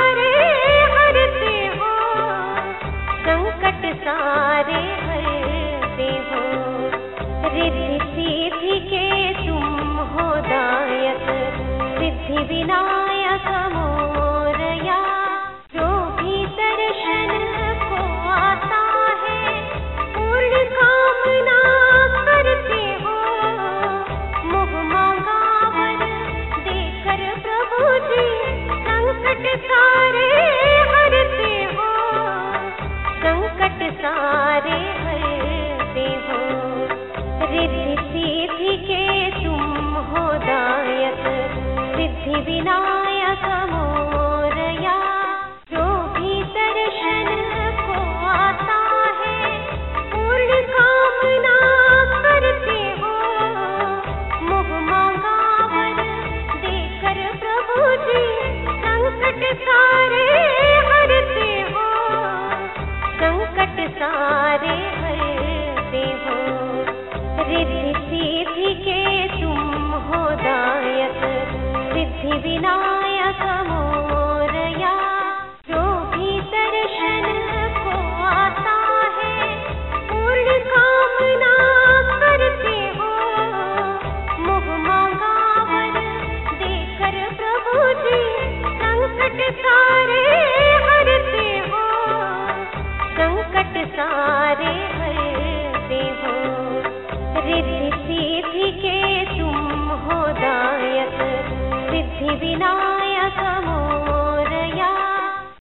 सारे हरते हो, संकट सारे हरते हो। रिद्धि सिद्धि के तुम हो दायक, सिद्धि विनायक मोरया। जो भी दर्शन को आता है, पूर्ण कामना करते हो। मोह मांगा वर देकर प्रभु जी, संकट सारे हरते हो, संकट सारे हरते हो। रिद्धि सिद्धि के तुम हो दायक, सिद्धि विनायक मोरया। जो भी दर्शन को आता है, पूर्ण कामना करते हो। मोह मांगा वर देकर प्रभु जी, संकट सारे हरते हो, संकट सारे हरते हो। रिद्धि सिद्धि के तुम हो दायक, सिद्धि विनायक